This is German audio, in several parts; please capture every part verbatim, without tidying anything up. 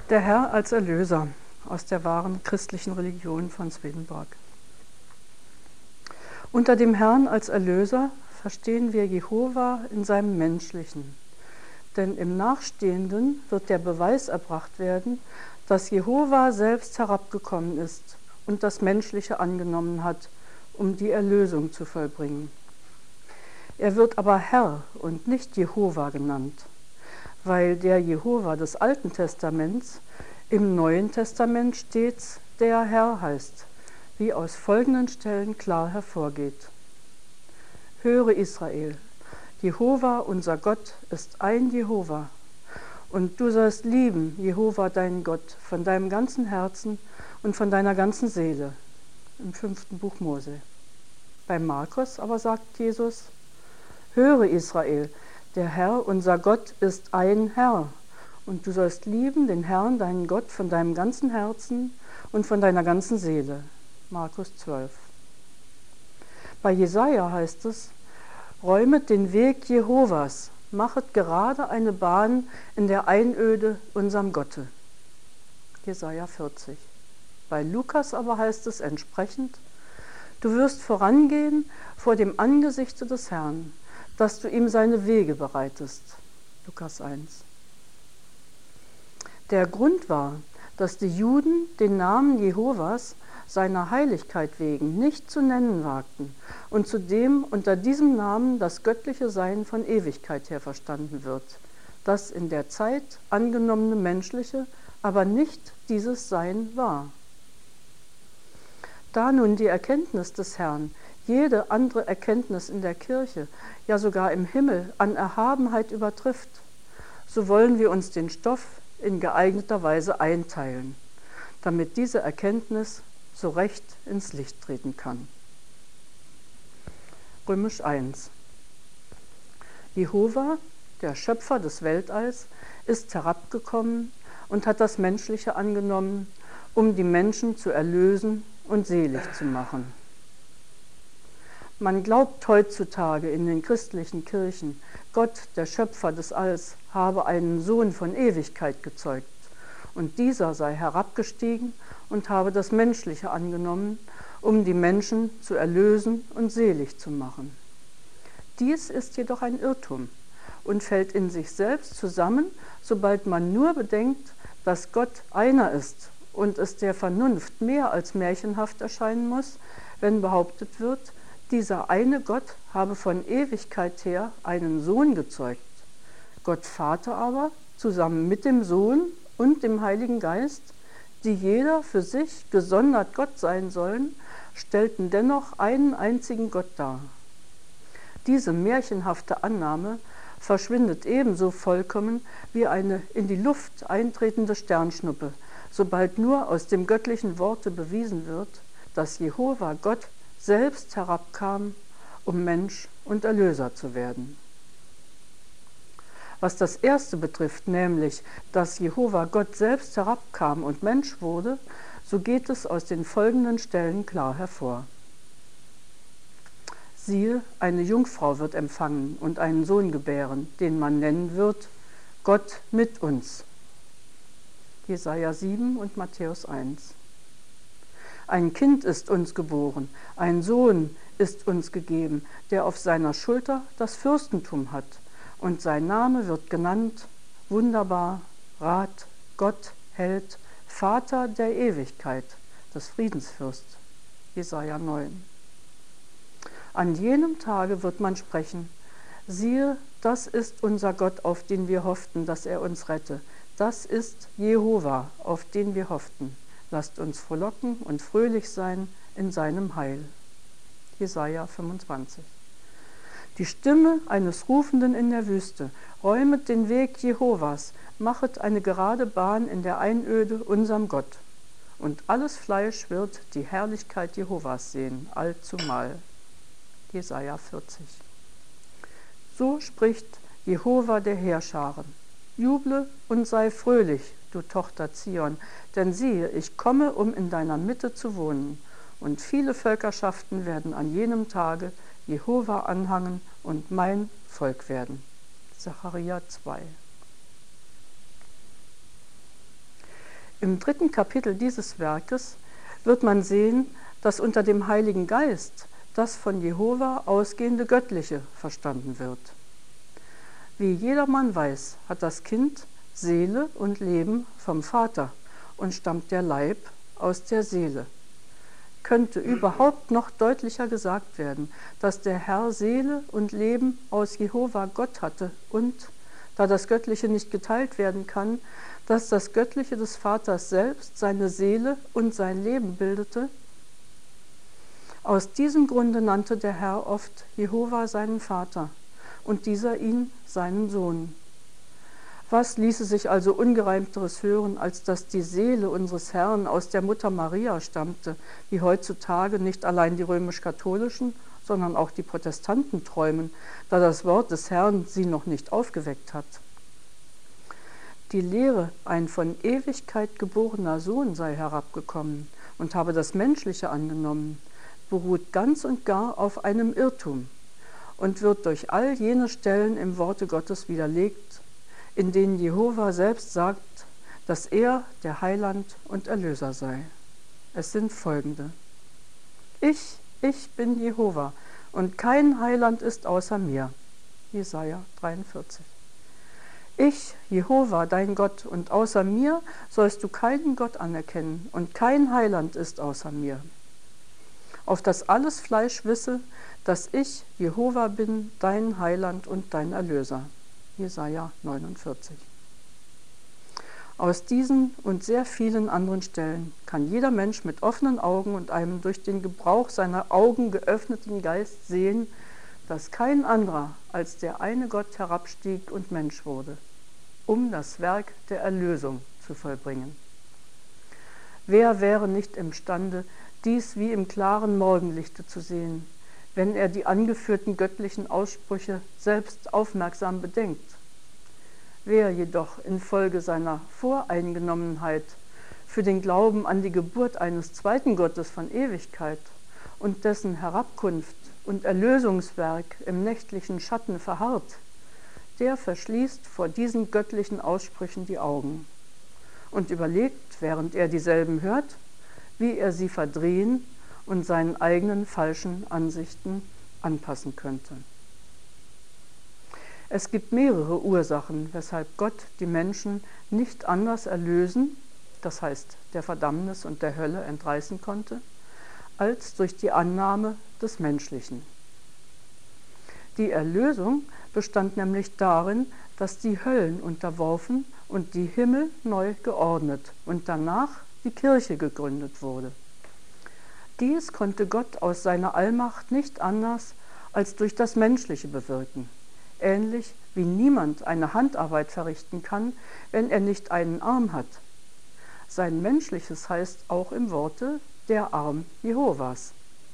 Der Herr als Erlöser aus der wahren christlichen Religion von Swedenborg. Unter dem Herrn als Erlöser verstehen wir Jehova in seinem Menschlichen. Denn im Nachstehenden wird der Beweis erbracht werden, dass Jehova selbst herabgekommen ist und das Menschliche angenommen hat, um die Erlösung zu vollbringen. Er wird aber Herr und nicht Jehova genannt, weil der Jehova des Alten Testaments im Neuen Testament stets der Herr heißt, wie aus folgenden Stellen klar hervorgeht. Höre Israel, Jehova unser Gott ist ein Jehova, und du sollst lieben Jehova deinen Gott von deinem ganzen Herzen und von deiner ganzen Seele, im fünften Buch Mose. Bei Markus aber sagt Jesus, höre Israel, der Herr unser Gott ist ein Herr, und du sollst lieben den Herrn, deinen Gott, von deinem ganzen Herzen und von deiner ganzen Seele. Markus zwölf. Bei Jesaja heißt es, räumet den Weg Jehovas, machet gerade eine Bahn in der Einöde unserem Gotte. Jesaja vierzig. Bei Lukas aber heißt es entsprechend, du wirst vorangehen vor dem Angesichte des Herrn, dass du ihm seine Wege bereitest. Lukas eins. Der Grund war, dass die Juden den Namen Jehovas seiner Heiligkeit wegen nicht zu nennen wagten und zudem unter diesem Namen das göttliche Sein von Ewigkeit her verstanden wird, das in der Zeit angenommene menschliche, aber nicht dieses Sein war. Da nun die Erkenntnis des Herrn jede andere Erkenntnis in der Kirche, ja sogar im Himmel, an Erhabenheit übertrifft, so wollen wir uns den Stoff in geeigneter Weise einteilen, damit diese Erkenntnis so recht ins Licht treten kann. Römisch eins. Jehova, der Schöpfer des Weltalls, ist herabgekommen und hat das Menschliche angenommen, um die Menschen zu erlösen und selig zu machen. Man glaubt heutzutage in den christlichen Kirchen, Gott, der Schöpfer des Alls, habe einen Sohn von Ewigkeit gezeugt, und dieser sei herabgestiegen und habe das Menschliche angenommen, um die Menschen zu erlösen und selig zu machen. Dies ist jedoch ein Irrtum und fällt in sich selbst zusammen, sobald man nur bedenkt, dass Gott einer ist und es der Vernunft mehr als märchenhaft erscheinen muss, wenn behauptet wird, dieser eine Gott habe von Ewigkeit her einen Sohn gezeugt. Gott Vater aber, zusammen mit dem Sohn und dem Heiligen Geist, die jeder für sich gesondert Gott sein sollen, stellten dennoch einen einzigen Gott dar. Diese märchenhafte Annahme verschwindet ebenso vollkommen wie eine in die Luft eintretende Sternschnuppe, sobald nur aus dem göttlichen Worte bewiesen wird, dass Jehova Gott selbst herabkam, um Mensch und Erlöser zu werden. Was das Erste betrifft, nämlich, dass Jehova Gott selbst herabkam und Mensch wurde, so geht es aus den folgenden Stellen klar hervor. Siehe, eine Jungfrau wird empfangen und einen Sohn gebären, den man nennen wird, Gott mit uns. Jesaja sieben und Matthäus eins. Ein Kind ist uns geboren, ein Sohn ist uns gegeben, der auf seiner Schulter das Fürstentum hat. Und sein Name wird genannt, Wunderbar, Rat, Gott, Held, Vater der Ewigkeit, des Friedensfürst. Jesaja neun. An jenem Tage wird man sprechen, siehe, das ist unser Gott, auf den wir hofften, dass er uns rette. Das ist Jehova, auf den wir hofften. Lasst uns frohlocken und fröhlich sein in seinem Heil. Jesaja fünfundzwanzig. Die Stimme eines Rufenden in der Wüste, räumet den Weg Jehovas, machet eine gerade Bahn in der Einöde unserem Gott. Und alles Fleisch wird die Herrlichkeit Jehovas sehen, allzumal. Jesaja vierzig. So spricht Jehova der Heerscharen. Juble und sei fröhlich, du Tochter Zion, denn siehe, ich komme, um in deiner Mitte zu wohnen, und viele Völkerschaften werden an jenem Tage Jehova anhangen und mein Volk werden. Sacharja zwei. Im dritten Kapitel dieses Werkes wird man sehen, dass unter dem Heiligen Geist das von Jehova ausgehende Göttliche verstanden wird. Wie jedermann weiß, hat das Kind Seele und Leben vom Vater und stammt der Leib aus der Seele. Könnte überhaupt noch deutlicher gesagt werden, dass der Herr Seele und Leben aus Jehova Gott hatte und, da das Göttliche nicht geteilt werden kann, dass das Göttliche des Vaters selbst seine Seele und sein Leben bildete? Aus diesem Grunde nannte der Herr oft Jehova seinen Vater und dieser ihn seinen Sohn. Was ließe sich also ungereimteres hören, als dass die Seele unseres Herrn aus der Mutter Maria stammte, wie heutzutage nicht allein die römisch-katholischen, sondern auch die Protestanten träumen, da das Wort des Herrn sie noch nicht aufgeweckt hat. Die Lehre, ein von Ewigkeit geborener Sohn sei herabgekommen und habe das Menschliche angenommen, beruht ganz und gar auf einem Irrtum und wird durch all jene Stellen im Worte Gottes widerlegt, in denen Jehova selbst sagt, dass er der Heiland und Erlöser sei. Es sind folgende: Ich, ich bin Jehova, und kein Heiland ist außer mir. Jesaja dreiundvierzig. Ich, Jehova, dein Gott, und außer mir sollst du keinen Gott anerkennen, und kein Heiland ist außer mir. Auf das alles Fleisch wisse, dass ich, Jehova, bin, dein Heiland und dein Erlöser. Jesaja neunundvierzig. Aus diesen und sehr vielen anderen Stellen kann jeder Mensch mit offenen Augen und einem durch den Gebrauch seiner Augen geöffneten Geist sehen, dass kein anderer als der eine Gott herabstieg und Mensch wurde, um das Werk der Erlösung zu vollbringen. Wer wäre nicht imstande, dies wie im klaren Morgenlichte zu sehen, wenn er die angeführten göttlichen Aussprüche selbst aufmerksam bedenkt? Wer jedoch infolge seiner Voreingenommenheit für den Glauben an die Geburt eines zweiten Gottes von Ewigkeit und dessen Herabkunft und Erlösungswerk im nächtlichen Schatten verharrt, der verschließt vor diesen göttlichen Aussprüchen die Augen und überlegt, während er dieselben hört, wie er sie verdrehen und seinen eigenen falschen Ansichten anpassen könnte. Es gibt mehrere Ursachen, weshalb Gott die Menschen nicht anders erlösen, das heißt der Verdammnis und der Hölle entreißen konnte, als durch die Annahme des Menschlichen. Die Erlösung bestand nämlich darin, dass die Höllen unterworfen und die Himmel neu geordnet und danach die Kirche gegründet wurde. Dies konnte Gott aus seiner Allmacht nicht anders als durch das Menschliche bewirken, ähnlich wie niemand eine Handarbeit verrichten kann, wenn er nicht einen Arm hat. Sein Menschliches heißt auch im Worte der Arm Jehovas.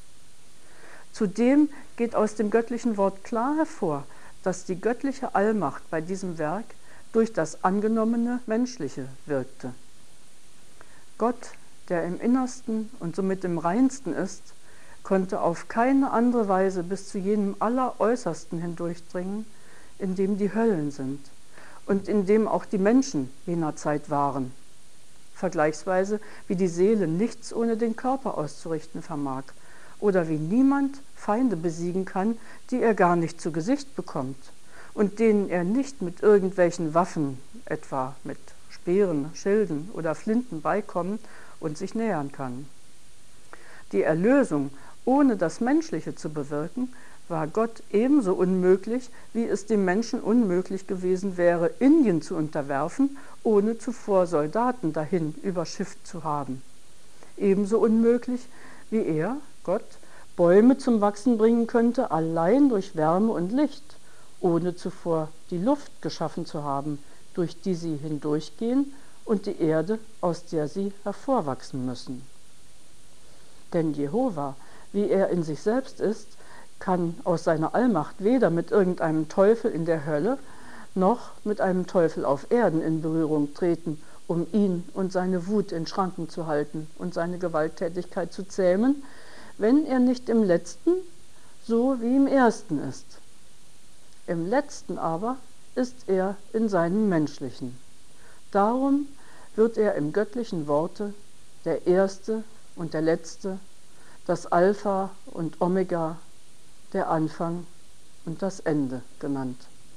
Zudem geht aus dem göttlichen Wort klar hervor, dass die göttliche Allmacht bei diesem Werk durch das angenommene Menschliche wirkte. Gott, der im Innersten und somit im Reinsten ist, konnte auf keine andere Weise bis zu jenem Alleräußersten hindurchdringen, in dem die Höllen sind und in dem auch die Menschen jener Zeit waren, vergleichsweise wie die Seele nichts ohne den Körper auszurichten vermag oder wie niemand Feinde besiegen kann, die er gar nicht zu Gesicht bekommt und denen er nicht mit irgendwelchen Waffen, etwa mit Speeren, Schilden oder Flinten beikommen und sich nähern kann. Die Erlösung, ohne das Menschliche zu bewirken, war Gott ebenso unmöglich, wie es dem Menschen unmöglich gewesen wäre, Indien zu unterwerfen, ohne zuvor Soldaten dahin überschifft zu haben. Ebenso unmöglich, wie er, Gott, Bäume zum Wachsen bringen könnte, allein durch Wärme und Licht, ohne zuvor die Luft geschaffen zu haben, durch die sie hindurchgehen, und die Erde, aus der sie hervorwachsen müssen. Denn Jehova, wie er in sich selbst ist, kann aus seiner Allmacht weder mit irgendeinem Teufel in der Hölle noch mit einem Teufel auf Erden in Berührung treten, um ihn und seine Wut in Schranken zu halten und seine Gewalttätigkeit zu zähmen, wenn er nicht im Letzten so wie im Ersten ist. Im Letzten aber ist er in seinem Menschlichen. Darum wird er im göttlichen Worte der Erste und der Letzte, das Alpha und Omega, der Anfang und das Ende genannt.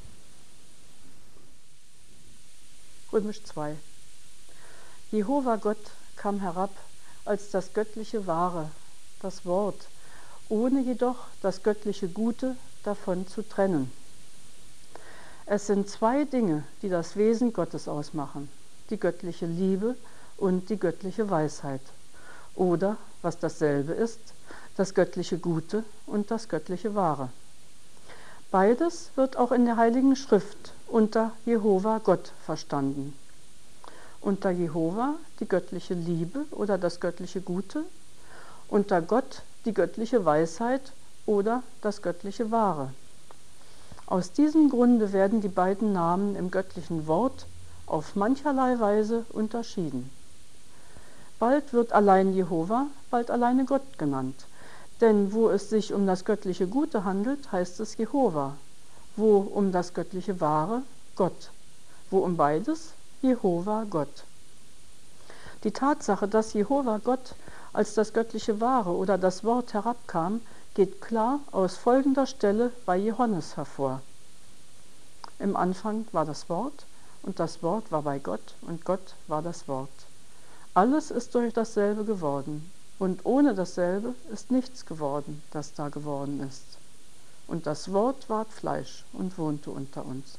Römisch zwei. Jehova Gott kam herab als das göttliche Wahre, das Wort, ohne jedoch das göttliche Gute davon zu trennen. Es sind zwei Dinge, die das Wesen Gottes ausmachen, die göttliche Liebe und die göttliche Weisheit. Oder, was dasselbe ist, das göttliche Gute und das göttliche Wahre. Beides wird auch in der Heiligen Schrift unter Jehova Gott verstanden. Unter Jehova die göttliche Liebe oder das göttliche Gute, unter Gott die göttliche Weisheit oder das göttliche Wahre. Aus diesem Grunde werden die beiden Namen im göttlichen Wort auf mancherlei Weise unterschieden. Bald wird allein Jehova, bald alleine Gott genannt. Denn wo es sich um das göttliche Gute handelt, heißt es Jehova. Wo um das göttliche Wahre, Gott. Wo um beides, Jehova Gott. Die Tatsache, dass Jehova Gott als das göttliche Wahre oder das Wort herabkam, geht klar aus folgender Stelle bei Johannes hervor. Im Anfang war das Wort, und das Wort war bei Gott, und Gott war das Wort. Alles ist durch dasselbe geworden, und ohne dasselbe ist nichts geworden, das da geworden ist. Und das Wort ward Fleisch und wohnte unter uns.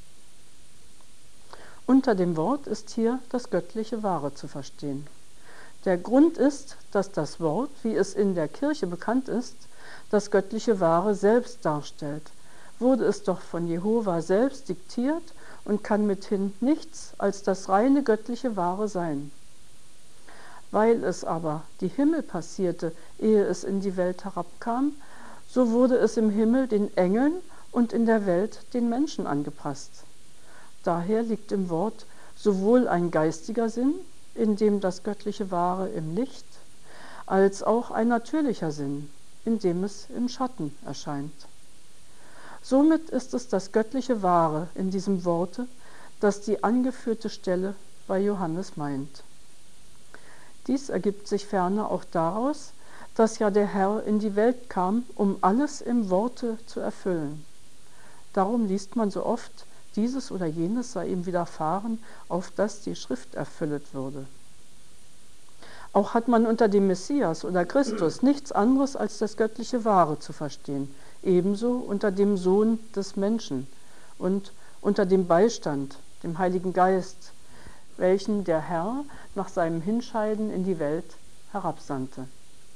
Unter dem Wort ist hier das göttliche Wahre zu verstehen. Der Grund ist, dass das Wort, wie es in der Kirche bekannt ist, das göttliche Wahre selbst darstellt. Wurde es doch von Jehova selbst diktiert und kann mithin nichts als das reine göttliche Wahre sein. Weil es aber die Himmel passierte, ehe es in die Welt herabkam, so wurde es im Himmel den Engeln und in der Welt den Menschen angepasst. Daher liegt im Wort sowohl ein geistiger Sinn, in dem das göttliche Wahre im Licht, als auch ein natürlicher Sinn, in dem es im Schatten erscheint. Somit ist es das göttliche Wahre in diesem Worte, das die angeführte Stelle bei Johannes meint. Dies ergibt sich ferner auch daraus, dass ja der Herr in die Welt kam, um alles im Worte zu erfüllen. Darum liest man so oft, dieses oder jenes sei ihm widerfahren, auf das die Schrift erfüllet würde. Auch hat man unter dem Messias oder Christus nichts anderes als das göttliche Wahre zu verstehen, ebenso unter dem Sohn des Menschen und unter dem Beistand, dem Heiligen Geist, welchen der Herr nach seinem Hinscheiden in die Welt herabsandte.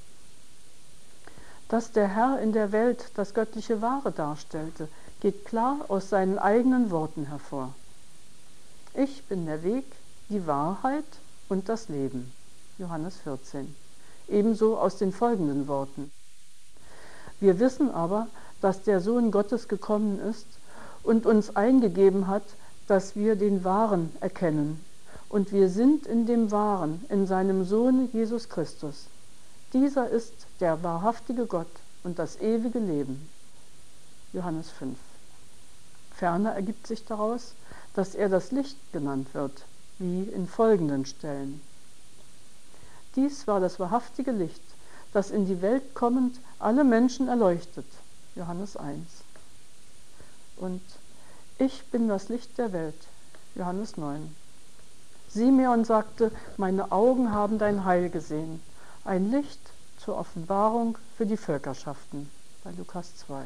Dass der Herr in der Welt das göttliche Wahre darstellte, geht klar aus seinen eigenen Worten hervor. Ich bin der Weg, die Wahrheit und das Leben. Johannes vierzehn. Ebenso aus den folgenden Worten. Wir wissen aber, dass der Sohn Gottes gekommen ist und uns eingegeben hat, dass wir den Wahren erkennen. Und wir sind in dem Wahren, in seinem Sohn Jesus Christus. Dieser ist der wahrhaftige Gott und das ewige Leben. Johannes fünf. Ferner ergibt sich daraus, dass er das Licht genannt wird, wie in folgenden Stellen. Dies war das wahrhaftige Licht, das in die Welt kommend alle Menschen erleuchtet. Johannes eins. Und ich bin das Licht der Welt. Johannes neun. Simeon sagte, meine Augen haben dein Heil gesehen. Ein Licht zur Offenbarung für die Völkerschaften. Bei Lukas zwei.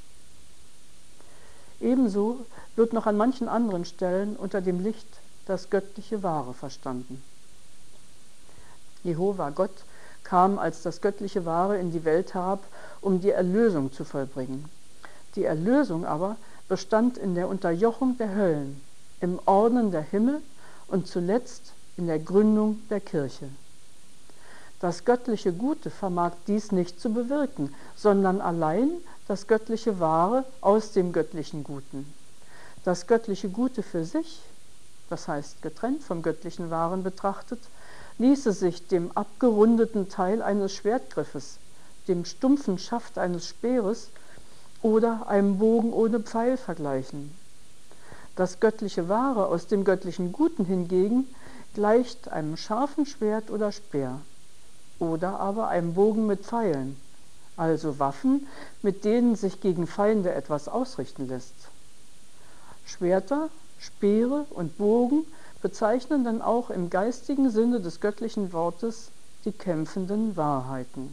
Ebenso wird noch an manchen anderen Stellen unter dem Licht das göttliche Wahre verstanden. Jehova Gott kam als das göttliche Wahre in die Welt herab, um die Erlösung zu vollbringen. Die Erlösung aber bestand in der Unterjochung der Höllen, im Ordnen der Himmel und zuletzt in der Gründung der Kirche. Das göttliche Gute vermag dies nicht zu bewirken, sondern allein das göttliche Wahre aus dem göttlichen Guten. Das göttliche Gute für sich, das heißt getrennt vom göttlichen Wahren betrachtet, ließe sich dem abgerundeten Teil eines Schwertgriffes, dem stumpfen Schaft eines Speeres oder einem Bogen ohne Pfeil vergleichen. Das göttliche Wahre aus dem göttlichen Guten hingegen gleicht einem scharfen Schwert oder Speer oder aber einem Bogen mit Pfeilen, also Waffen, mit denen sich gegen Feinde etwas ausrichten lässt. Schwerter, Speere und Bogen bezeichnen dann auch im geistigen Sinne des göttlichen Wortes die kämpfenden Wahrheiten.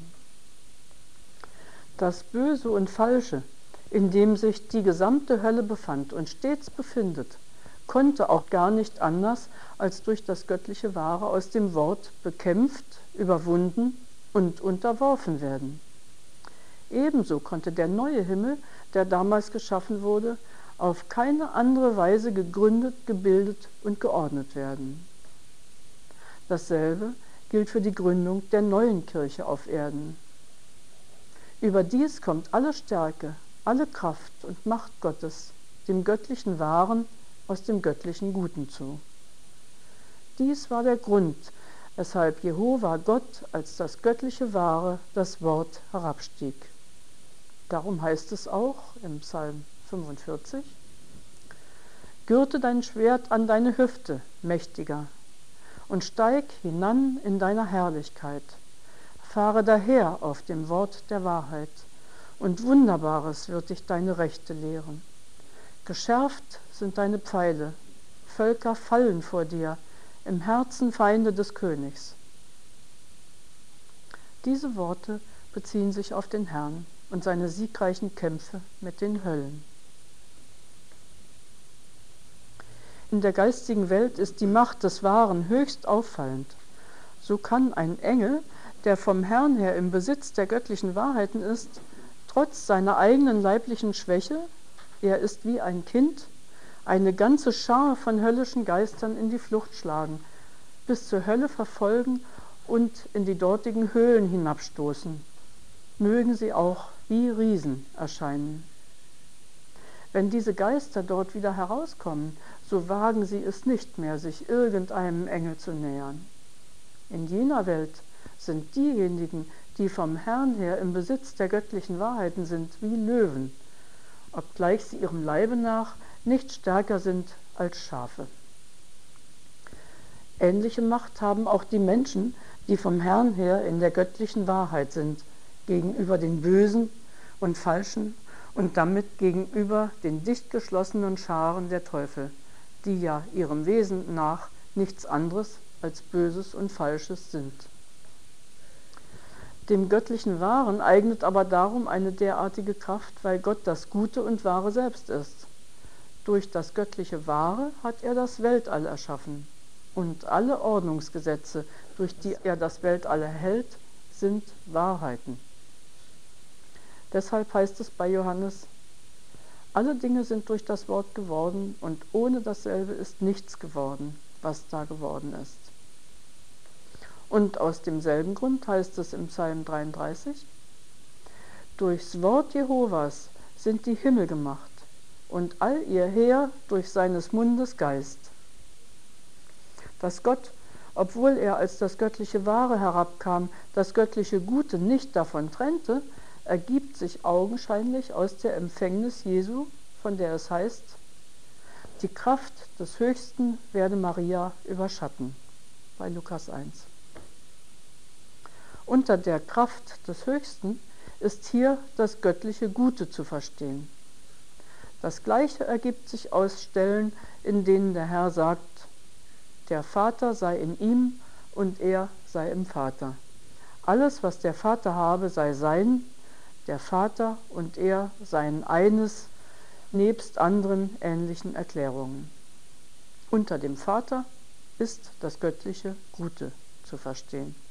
Das Böse und Falsche, in dem sich die gesamte Hölle befand und stets befindet, konnte auch gar nicht anders als durch das göttliche Wahre aus dem Wort bekämpft, überwunden und unterworfen werden. Ebenso konnte der neue Himmel, der damals geschaffen wurde, auf keine andere Weise gegründet, gebildet und geordnet werden. Dasselbe gilt für die Gründung der neuen Kirche auf Erden. Überdies kommt alle Stärke, alle Kraft und Macht Gottes dem göttlichen Wahren aus dem göttlichen Guten zu. Dies war der Grund, weshalb Jehova Gott als das göttliche Wahre, das Wort, herabstieg. Darum heißt es auch im Psalm fünfundvierzig: Gürte dein Schwert an deine Hüfte, Mächtiger, und steig hinan in deiner Herrlichkeit. Fahre daher auf dem Wort der Wahrheit, und Wunderbares wird dich deine Rechte lehren. Geschärft sind deine Pfeile, Völker fallen vor dir, im Herzen Feinde des Königs. Diese Worte beziehen sich auf den Herrn und seine siegreichen Kämpfe mit den Höllen. In der geistigen Welt ist die Macht des Wahren höchst auffallend. So kann ein Engel, der vom Herrn her im Besitz der göttlichen Wahrheiten ist, trotz seiner eigenen leiblichen Schwäche, er ist wie ein Kind, eine ganze Schar von höllischen Geistern in die Flucht schlagen, bis zur Hölle verfolgen und in die dortigen Höhlen hinabstoßen. Mögen sie auch wie Riesen erscheinen. Wenn diese Geister dort wieder herauskommen, so wagen sie es nicht mehr, sich irgendeinem Engel zu nähern. In jener Welt sind diejenigen, die vom Herrn her im Besitz der göttlichen Wahrheiten sind, wie Löwen, obgleich sie ihrem Leibe nach nicht stärker sind als Schafe. Ähnliche Macht haben auch die Menschen, die vom Herrn her in der göttlichen Wahrheit sind, gegenüber den Bösen und Falschen und damit gegenüber den dicht geschlossenen Scharen der Teufel, die ja ihrem Wesen nach nichts anderes als Böses und Falsches sind. Dem göttlichen Wahren eignet aber darum eine derartige Kraft, weil Gott das Gute und Wahre selbst ist. Durch das göttliche Wahre hat er das Weltall erschaffen, und alle Ordnungsgesetze, durch die er das Weltall hält, sind Wahrheiten. Deshalb heißt es bei Johannes: Alle Dinge sind durch das Wort geworden, und ohne dasselbe ist nichts geworden, was da geworden ist. Und aus demselben Grund heißt es im Psalm dreiunddreißig: Durchs Wort Jehovas sind die Himmel gemacht, und all ihr Heer durch seines Mundes Geist. Dass Gott, obwohl er als das göttliche Wahre herabkam, das göttliche Gute nicht davon trennte, ergibt sich augenscheinlich aus der Empfängnis Jesu, von der es heißt: Die Kraft des Höchsten werde Maria überschatten, bei Lukas eins. Unter der Kraft des Höchsten ist hier das göttliche Gute zu verstehen. Das Gleiche ergibt sich aus Stellen, in denen der Herr sagt: Der Vater sei in ihm und er sei im Vater. Alles, was der Vater habe, sei sein, der Vater und er seien eines, nebst anderen ähnlichen Erklärungen. Unter dem Vater ist das göttliche Gute zu verstehen.